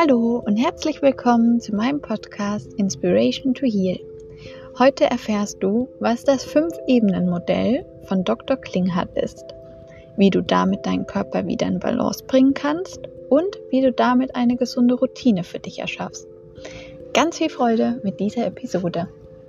Hallo und herzlich willkommen zu meinem Podcast Inspiration to Heal. Heute erfährst du, was das 5-Ebenen-Modell von Dr. Klinghardt ist, wie du damit deinen Körper wieder in Balance bringen kannst und wie du damit eine gesunde Routine für dich erschaffst. Ganz viel Freude mit dieser Episode.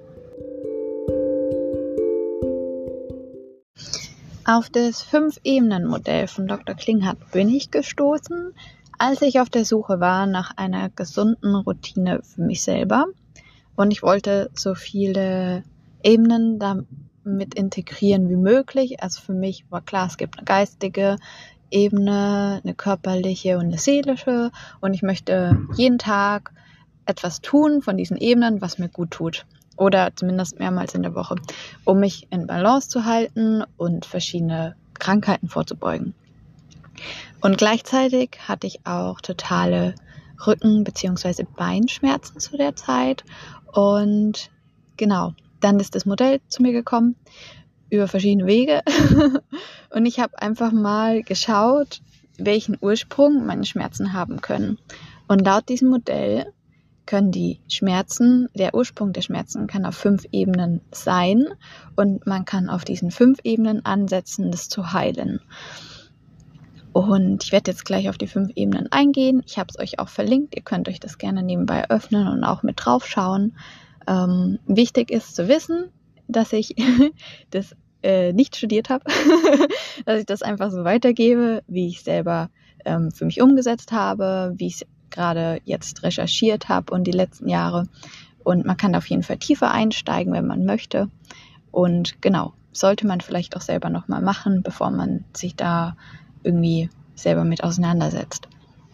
Auf das 5-Ebenen-Modell von Dr. Klinghardt bin ich gestoßen, als ich auf der Suche war nach einer gesunden Routine für mich selber. Und ich wollte so viele Ebenen damit integrieren wie möglich. Also für mich war klar, es gibt eine geistige Ebene, eine körperliche und eine seelische. Und ich möchte jeden Tag etwas tun von diesen Ebenen, was mir gut tut. Oder zumindest mehrmals in der Woche, um mich in Balance zu halten und verschiedene Krankheiten vorzubeugen. Und gleichzeitig hatte ich auch totale Rücken- bzw. Beinschmerzen zu der Zeit. Und genau, dann ist das Modell zu mir gekommen über verschiedene Wege. Und ich habe einfach mal geschaut, welchen Ursprung meine Schmerzen haben können. Und laut diesem Modell können die Schmerzen, der Ursprung der Schmerzen kann auf 5 Ebenen sein und man kann auf diesen 5 Ebenen ansetzen, das zu heilen. Und ich werde jetzt gleich auf die 5 Ebenen eingehen. Ich habe es euch auch verlinkt. Ihr könnt euch das gerne nebenbei öffnen und auch mit drauf schauen. Wichtig ist zu wissen, dass ich das nicht studiert habe, dass ich das einfach so weitergebe, wie ich selber für mich umgesetzt habe, wie ich es gerade jetzt recherchiert habe und die letzten Jahre. Und man kann auf jeden Fall tiefer einsteigen, wenn man möchte. Und genau, sollte man vielleicht auch selber nochmal machen, bevor man sich da irgendwie selber mit auseinandersetzt.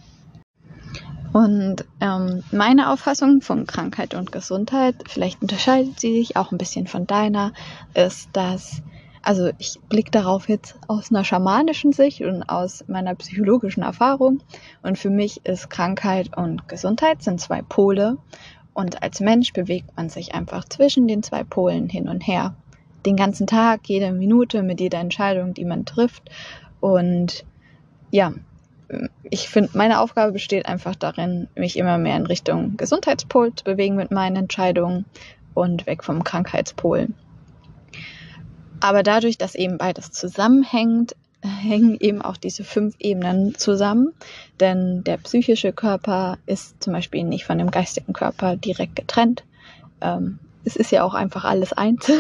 Und meine Auffassung von Krankheit und Gesundheit, vielleicht unterscheidet sie sich auch ein bisschen von deiner, ist, dass, also ich blicke darauf jetzt aus einer schamanischen Sicht und aus meiner psychologischen Erfahrung. Und für mich ist Krankheit und Gesundheit sind 2 Pole. Und als Mensch bewegt man sich einfach zwischen den 2 Polen hin und her. Den ganzen Tag, jede Minute, mit jeder Entscheidung, die man trifft. Und ja, ich finde, meine Aufgabe besteht einfach darin, mich immer mehr in Richtung Gesundheitspol zu bewegen mit meinen Entscheidungen und weg vom Krankheitspol. Aber dadurch, dass eben beides zusammenhängt, hängen eben auch diese 5 Ebenen zusammen. Denn der psychische Körper ist zum Beispiel nicht von dem geistigen Körper direkt getrennt. Es ist ja auch einfach alles eins.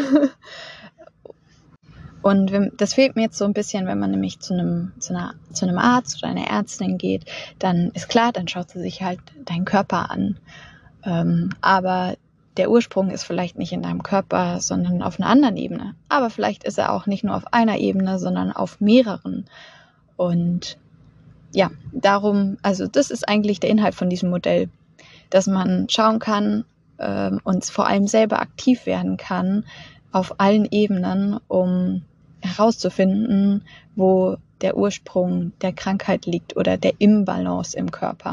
Und das fehlt mir jetzt so ein bisschen, wenn man nämlich zu einem Arzt oder einer Ärztin geht, dann ist klar, dann schaut sie sich halt deinen Körper an. Aber der Ursprung ist vielleicht nicht in deinem Körper, sondern auf einer anderen Ebene. Aber vielleicht ist er auch nicht nur auf einer Ebene, sondern auf mehreren. Und ja, darum, also das ist eigentlich der Inhalt von diesem Modell, dass man schauen kann und vor allem selber aktiv werden kann auf allen Ebenen, um herauszufinden, wo der Ursprung der Krankheit liegt oder der Imbalance im Körper.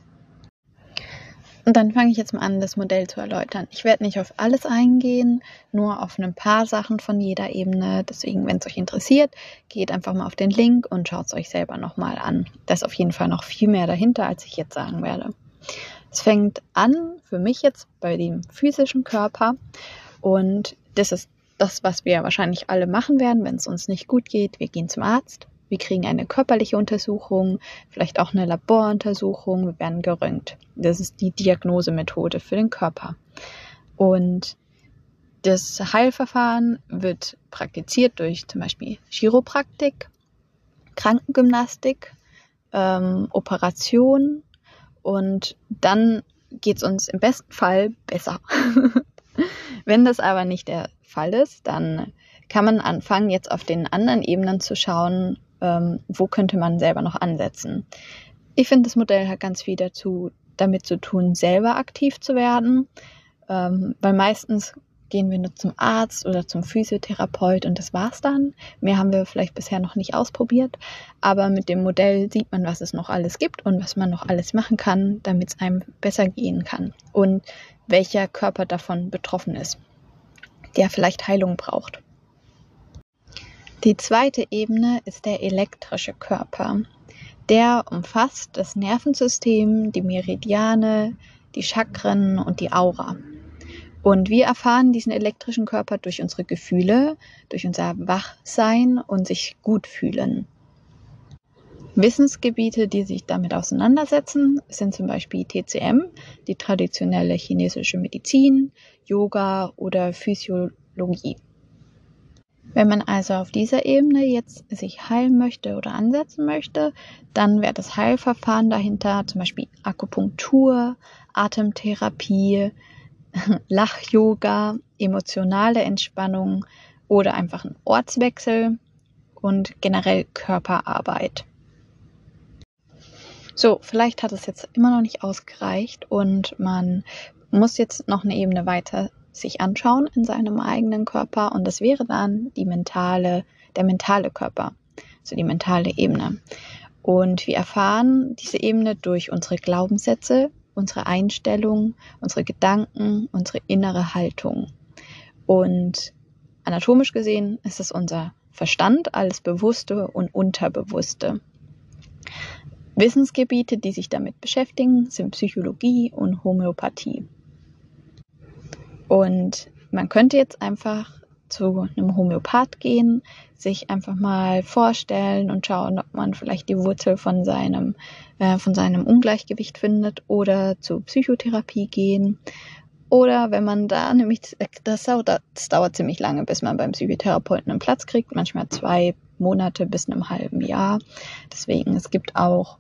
Und dann fange ich jetzt mal an, das Modell zu erläutern. Ich werde nicht auf alles eingehen, nur auf ein paar Sachen von jeder Ebene. Deswegen, wenn es euch interessiert, geht einfach mal auf den Link und schaut es euch selber nochmal an. Da ist auf jeden Fall noch viel mehr dahinter, als ich jetzt sagen werde. Es fängt an, für mich jetzt, bei dem physischen Körper. Und das ist das, was wir wahrscheinlich alle machen werden, wenn es uns nicht gut geht. Wir gehen zum Arzt, wir kriegen eine körperliche Untersuchung, vielleicht auch eine Laboruntersuchung, wir werden geröntgt. Das ist die Diagnosemethode für den Körper. Und das Heilverfahren wird praktiziert durch zum Beispiel Chiropraktik, Krankengymnastik, Operation und dann geht es uns im besten Fall besser. Wenn das aber nicht der Fall ist, dann kann man anfangen, jetzt auf den anderen Ebenen zu schauen, wo könnte man selber noch ansetzen. Ich finde, das Modell hat ganz viel damit zu tun, selber aktiv zu werden, weil meistens gehen wir nur zum Arzt oder zum Physiotherapeut und das war's dann. Mehr haben wir vielleicht bisher noch nicht ausprobiert, aber mit dem Modell sieht man, was es noch alles gibt und was man noch alles machen kann, damit es einem besser gehen kann und welcher Körper davon betroffen ist, der vielleicht Heilung braucht. Die zweite Ebene ist der elektrische Körper. Der umfasst das Nervensystem, die Meridiane, die Chakren und die Aura. Und wir erfahren diesen elektrischen Körper durch unsere Gefühle, durch unser Wachsein und sich gut fühlen. Wissensgebiete, die sich damit auseinandersetzen, sind zum Beispiel TCM, die traditionelle chinesische Medizin, Yoga oder Physiologie. Wenn man also auf dieser Ebene jetzt sich heilen möchte oder ansetzen möchte, dann wäre das Heilverfahren dahinter zum Beispiel Akupunktur, Atemtherapie, Lach-Yoga, emotionale Entspannung oder einfach ein Ortswechsel und generell Körperarbeit. So, vielleicht hat es jetzt immer noch nicht ausgereicht und man muss jetzt noch eine Ebene weiter sich anschauen in seinem eigenen Körper und das wäre dann der mentale Körper, also die mentale Ebene. Und wir erfahren diese Ebene durch unsere Glaubenssätze, unsere Einstellung, unsere Gedanken, unsere innere Haltung. Und anatomisch gesehen ist es unser Verstand, alles Bewusste und Unterbewusste. Wissensgebiete, die sich damit beschäftigen, sind Psychologie und Homöopathie. Und man könnte jetzt einfach zu einem Homöopath gehen, sich einfach mal vorstellen und schauen, ob man vielleicht die Wurzel von seinem Ungleichgewicht findet oder zur Psychotherapie gehen. Oder wenn man da nämlich, das dauert ziemlich lange, bis man beim Psychotherapeuten einen Platz kriegt, manchmal 2 Monate bis einem halben Jahr. Deswegen, es gibt auch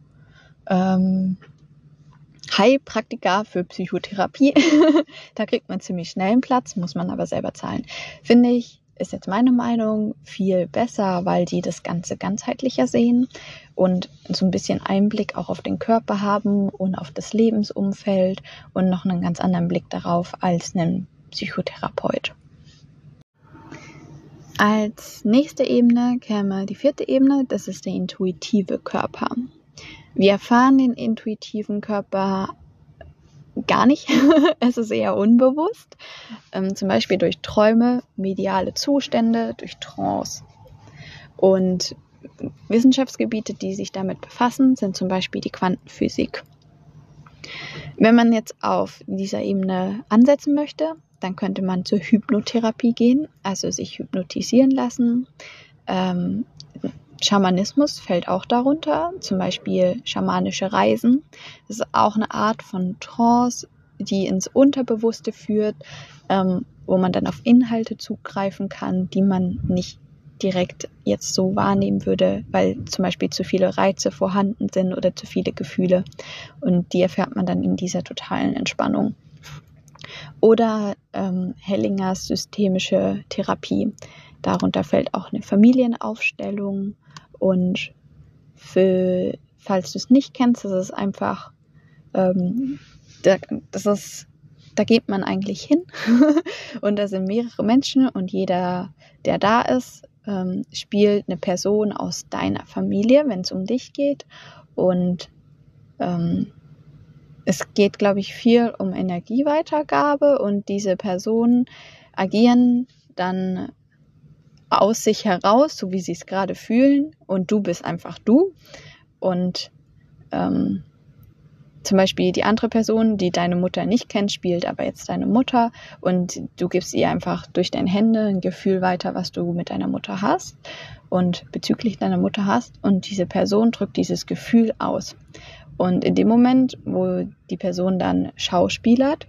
Heilpraktiker für Psychotherapie. Da kriegt man ziemlich schnell einen Platz, muss man aber selber zahlen. Finde ich, ist jetzt meine Meinung, viel besser, weil die das Ganze ganzheitlicher sehen und so ein bisschen Einblick auch auf den Körper haben und auf das Lebensumfeld und noch einen ganz anderen Blick darauf als ein Psychotherapeut. Als nächste Ebene käme die 4. Ebene, das ist der intuitive Körper. Wir erfahren den intuitiven Körper gar nicht. Es ist eher unbewusst. Zum Beispiel durch Träume, mediale Zustände, durch Trance. Und Wissenschaftsgebiete, die sich damit befassen, sind zum Beispiel die Quantenphysik. Wenn man jetzt auf dieser Ebene ansetzen möchte, dann könnte man zur Hypnotherapie gehen, also sich hypnotisieren lassen. Schamanismus fällt auch darunter, zum Beispiel schamanische Reisen. Das ist auch eine Art von Trance, die ins Unterbewusste führt, wo man dann auf Inhalte zugreifen kann, die man nicht direkt jetzt so wahrnehmen würde, weil zum Beispiel zu viele Reize vorhanden sind oder zu viele Gefühle. Und die erfährt man dann in dieser totalen Entspannung. Oder Hellingers systemische Therapie. Darunter fällt auch eine Familienaufstellung. Und falls du es nicht kennst, das ist einfach, da geht man eigentlich hin und da sind mehrere Menschen und jeder, der da ist, spielt eine Person aus deiner Familie, wenn es um dich geht. Und es geht, glaube ich, viel um Energieweitergabe und diese Personen agieren dann aus sich heraus, so wie sie es gerade fühlen und du bist einfach du und zum Beispiel die andere Person, die deine Mutter nicht kennt, spielt aber jetzt deine Mutter und du gibst ihr einfach durch deine Hände ein Gefühl weiter, was du mit deiner Mutter hast und bezüglich deiner Mutter hast und diese Person drückt dieses Gefühl aus. Und in dem Moment, wo die Person dann schauspielert,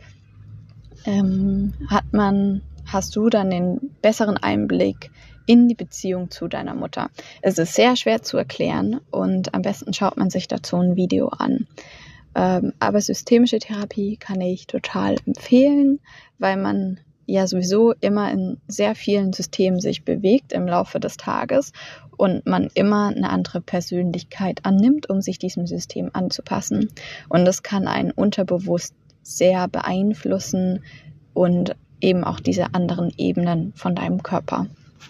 hast du dann den besseren Einblick in die Beziehung zu deiner Mutter. Es ist sehr schwer zu erklären und am besten schaut man sich dazu ein Video an. Aber systemische Therapie kann ich total empfehlen, weil man ja sowieso immer in sehr vielen Systemen sich bewegt im Laufe des Tages und man immer eine andere Persönlichkeit annimmt, um sich diesem System anzupassen. Und das kann einen unterbewusst sehr beeinflussen und eben auch diese anderen Ebenen von deinem Körper.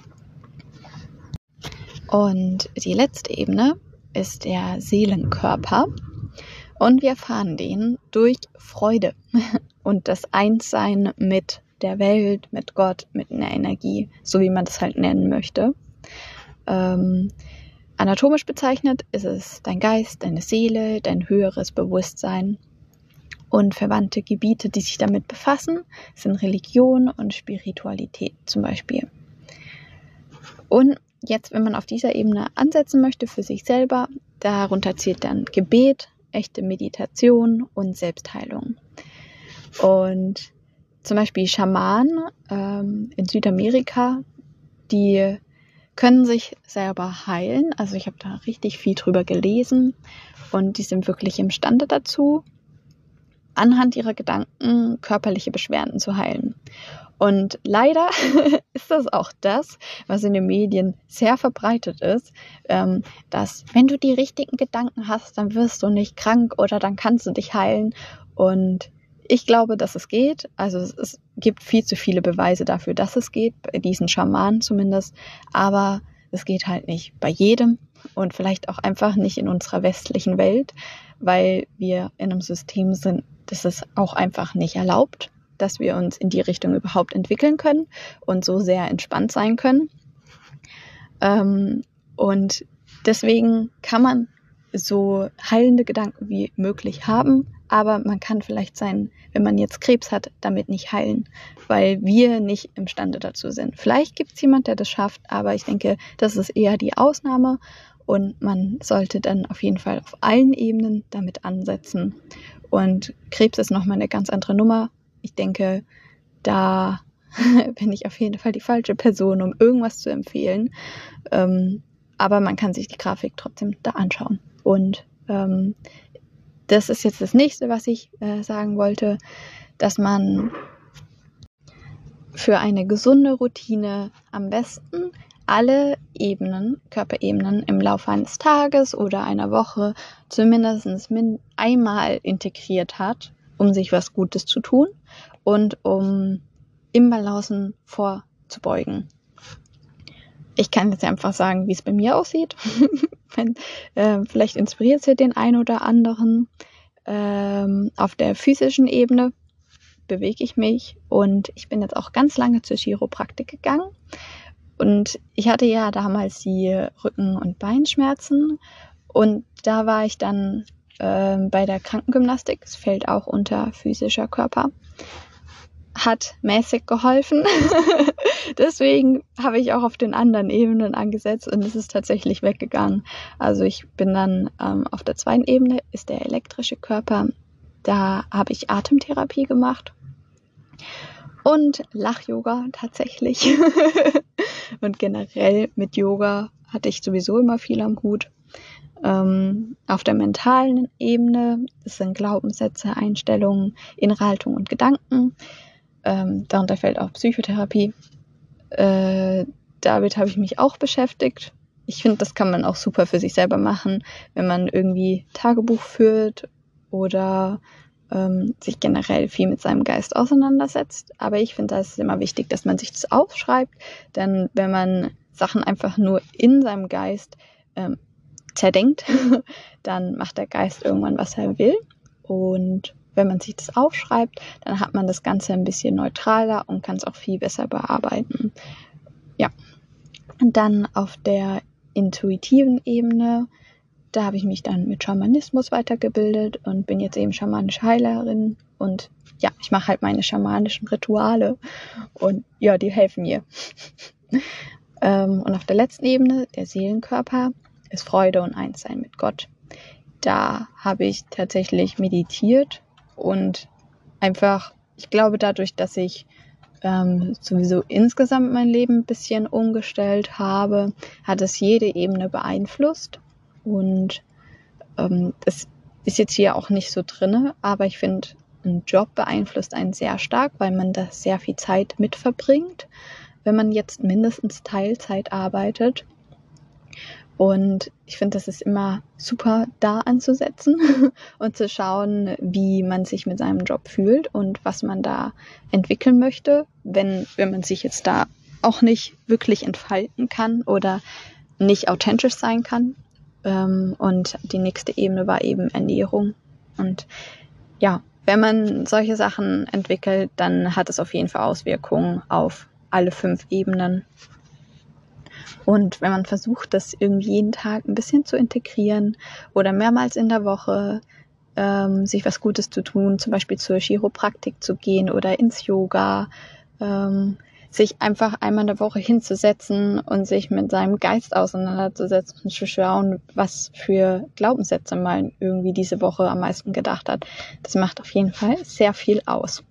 Und die letzte Ebene ist der Seelenkörper. Und wir erfahren den durch Freude und das Einssein mit der Welt, mit Gott, mit einer Energie, so wie man das halt nennen möchte. An Anatomisch bezeichnet ist es dein Geist, deine Seele, dein höheres Bewusstsein. Und verwandte Gebiete, die sich damit befassen, sind Religion und Spiritualität zum Beispiel. Und jetzt, wenn man auf dieser Ebene ansetzen möchte für sich selber, darunter zählt dann Gebet, echte Meditation und Selbstheilung. Und zum Beispiel Schamanen in Südamerika, die können sich selber heilen. Also ich habe da richtig viel drüber gelesen und die sind wirklich imstande dazu, anhand ihrer Gedanken körperliche Beschwerden zu heilen. Und leider ist das auch das, was in den Medien sehr verbreitet ist, dass wenn du die richtigen Gedanken hast, dann wirst du nicht krank oder dann kannst du dich heilen. Und ich glaube, dass es geht. Also es gibt viel zu viele Beweise dafür, dass es geht, bei diesen Schamanen zumindest. Aber es geht halt nicht bei jedem und vielleicht auch einfach nicht in unserer westlichen Welt, weil wir in einem System sind, das es auch einfach nicht erlaubt, dass wir uns in die Richtung überhaupt entwickeln können und so sehr entspannt sein können. Und deswegen kann man so heilende Gedanken wie möglich haben, aber man kann vielleicht sein, wenn man jetzt Krebs hat, damit nicht heilen, weil wir nicht imstande dazu sind. Vielleicht gibt es jemand, der das schafft, aber ich denke, das ist eher die Ausnahme und man sollte dann auf jeden Fall auf allen Ebenen damit ansetzen. Und Krebs ist nochmal eine ganz andere Nummer. Ich denke, da bin ich auf jeden Fall die falsche Person, um irgendwas zu empfehlen. Aber man kann sich die Grafik trotzdem da anschauen. Und das ist jetzt das nächste, was ich sagen wollte, dass man für eine gesunde Routine am besten alle Ebenen, Körperebenen im Laufe eines Tages oder einer Woche zumindest einmal integriert hat, um sich was Gutes zu tun und um Imbalancen vorzubeugen. Ich kann jetzt einfach sagen, wie es bei mir aussieht. Vielleicht inspiriert es ja den einen oder anderen. Auf der physischen Ebene bewege ich mich und ich bin jetzt auch ganz lange zur Chiropraktik gegangen. Und ich hatte ja damals die Rücken- und Beinschmerzen und da war ich dann bei der Krankengymnastik. Es fällt auch unter physischer Körper. Hat mäßig geholfen. Deswegen habe ich auch auf den anderen Ebenen angesetzt und es ist tatsächlich weggegangen. Also ich bin dann auf der zweiten Ebene, ist der elektrische Körper. Da habe ich Atemtherapie gemacht und Lach-Yoga tatsächlich. Und generell mit Yoga hatte ich sowieso immer viel am Hut. Auf der mentalen Ebene, das sind Glaubenssätze, Einstellungen, innere Haltung und Gedanken. Darunter fällt auch Psychotherapie. Damit habe ich mich auch beschäftigt. Ich finde, das kann man auch super für sich selber machen, wenn man irgendwie Tagebuch führt oder sich generell viel mit seinem Geist auseinandersetzt. Aber ich finde, da ist es immer wichtig, dass man sich das aufschreibt, denn wenn man Sachen einfach nur in seinem Geist zerdenkt, dann macht der Geist irgendwann, was er will. Und wenn man sich das aufschreibt, dann hat man das Ganze ein bisschen neutraler und kann es auch viel besser bearbeiten. Ja. Und dann auf der intuitiven Ebene, da habe ich mich dann mit Schamanismus weitergebildet und bin jetzt eben schamanische Heilerin. Und ja, ich mache halt meine schamanischen Rituale und ja, die helfen mir. Und auf der letzten Ebene, der Seelenkörper, ist Freude und Einssein mit Gott. Da habe ich tatsächlich meditiert und einfach, ich glaube dadurch, dass ich sowieso insgesamt mein Leben ein bisschen umgestellt habe, hat es jede Ebene beeinflusst. Und das ist jetzt hier auch nicht so drin, aber ich finde, ein Job beeinflusst einen sehr stark, weil man da sehr viel Zeit mit verbringt, wenn man jetzt mindestens Teilzeit arbeitet. Und ich finde, das ist immer super, da anzusetzen und zu schauen, wie man sich mit seinem Job fühlt und was man da entwickeln möchte, wenn man sich jetzt da auch nicht wirklich entfalten kann oder nicht authentisch sein kann. Und die nächste Ebene war eben Ernährung. Und ja, wenn man solche Sachen entwickelt, dann hat es auf jeden Fall Auswirkungen auf alle 5 Ebenen. Und wenn man versucht, das irgendwie jeden Tag ein bisschen zu integrieren oder mehrmals in der Woche sich was Gutes zu tun, zum Beispiel zur Chiropraktik zu gehen oder ins Yoga, sich einfach einmal in der Woche hinzusetzen und sich mit seinem Geist auseinanderzusetzen und zu schauen, was für Glaubenssätze man irgendwie diese Woche am meisten gedacht hat. Das macht auf jeden Fall sehr viel aus.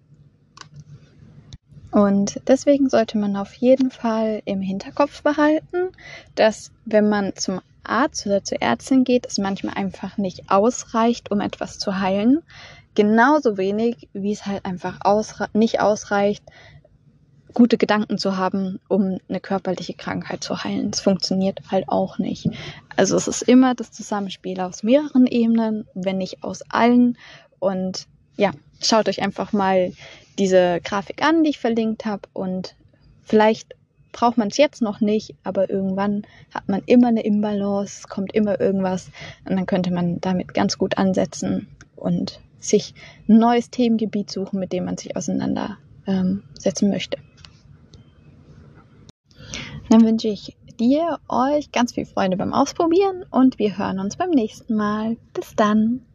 Und deswegen sollte man auf jeden Fall im Hinterkopf behalten, dass wenn man zum Arzt oder zur Ärztin geht, es manchmal einfach nicht ausreicht, um etwas zu heilen. Genauso wenig, wie es halt einfach nicht ausreicht, gute Gedanken zu haben, um eine körperliche Krankheit zu heilen. Das funktioniert halt auch nicht. Also es ist immer das Zusammenspiel aus mehreren Ebenen, wenn nicht aus allen. Und ja, schaut euch einfach mal diese Grafik an, die ich verlinkt habe, und vielleicht braucht man es jetzt noch nicht, aber irgendwann hat man immer eine Imbalance, kommt immer irgendwas und dann könnte man damit ganz gut ansetzen und sich ein neues Themengebiet suchen, mit dem man sich auseinandersetzen möchte. Dann wünsche ich euch ganz viel Freude beim Ausprobieren und wir hören uns beim nächsten Mal. Bis dann!